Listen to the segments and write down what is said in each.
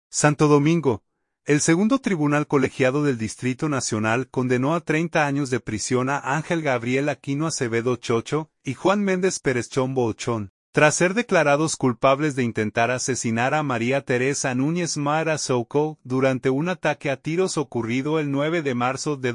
Santo Domingo. El segundo tribunal colegiado del Distrito Nacional condenó a 30 años de prisión a Ángel Gabriel Aquino Acevedo Chocho y Juan Méndez Pérez Chombo Ochón, tras ser declarados culpables de intentar asesinar a María Teresa Núñez Mara Souco durante un ataque a tiros ocurrido el 9 de marzo de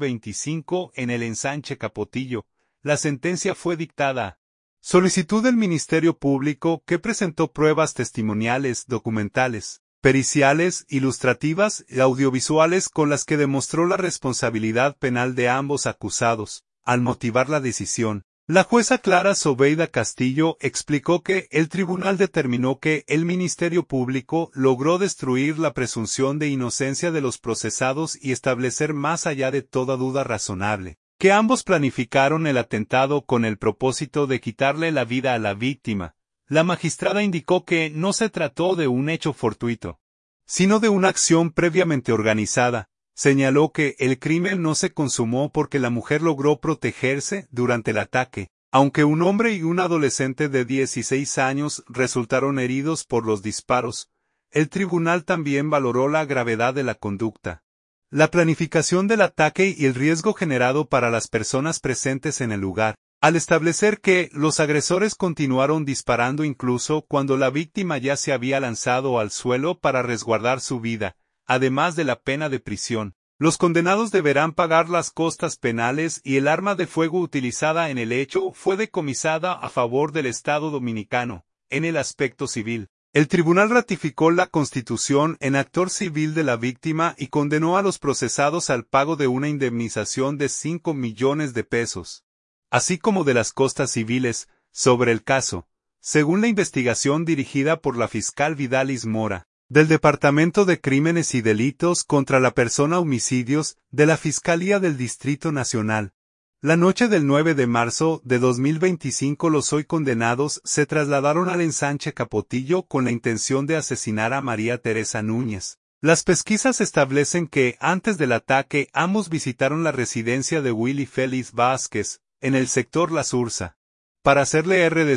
2025 en el Ensanche Capotillo. La sentencia fue dictada. Solicitud del Ministerio Público que presentó pruebas testimoniales, documentales, periciales, ilustrativas y audiovisuales con las que demostró la responsabilidad penal de ambos acusados. Al motivar la decisión, la jueza Clara Sobeida Castillo explicó que el tribunal determinó que el Ministerio Público logró destruir la presunción de inocencia de los procesados y establecer más allá de toda duda razonable que ambos planificaron el atentado con el propósito de quitarle la vida a la víctima. La magistrada indicó que no se trató de un hecho fortuito, sino de una acción previamente organizada. Señaló que el crimen no se consumó porque la mujer logró protegerse durante el ataque, aunque un hombre y un adolescente de 16 años resultaron heridos por los disparos. El tribunal también valoró la gravedad de la conducta, la planificación del ataque y el riesgo generado para las personas presentes en el lugar, al establecer que los agresores continuaron disparando incluso cuando la víctima ya se había lanzado al suelo para resguardar su vida. Además de la pena de prisión, los condenados deberán pagar las costas penales y el arma de fuego utilizada en el hecho fue decomisada a favor del Estado dominicano. En el aspecto civil, el tribunal ratificó la constitución en actor civil de la víctima y condenó a los procesados al pago de una indemnización de 5 millones de pesos, así como de las costas civiles, sobre el caso, según la investigación dirigida por la fiscal Vidalis Mora, del Departamento de Crímenes y Delitos contra la Persona Homicidios, de la Fiscalía del Distrito Nacional. La noche del 9 de marzo de 2025 los hoy condenados se trasladaron al Ensanche Capotillo con la intención de asesinar a María Teresa Núñez. Las pesquisas establecen que, antes del ataque, ambos visitaron la residencia de Willy Félix Vázquez, en el sector La Sursa, para hacerle de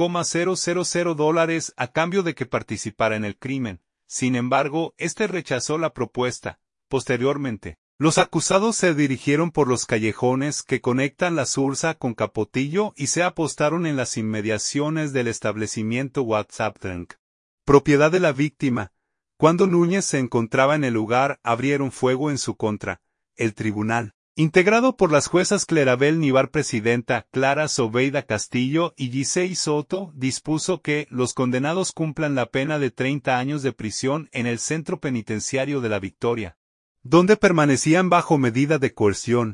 $100,000 a cambio de que participara en el crimen. Sin embargo, este rechazó la propuesta. Posteriormente, los acusados se dirigieron por los callejones que conectan La Sursa con Capotillo y se apostaron en las inmediaciones del establecimiento WhatsApp Drink, propiedad de la víctima. Cuando Núñez se encontraba en el lugar, abrieron fuego en su contra. El tribunal, integrado por las juezas Clarabel Nivar presidenta, Clara Sobeida Castillo y Giselle Soto, dispuso que los condenados cumplan la pena de 30 años de prisión en el Centro Penitenciario de La Victoria, donde permanecían bajo medida de coerción.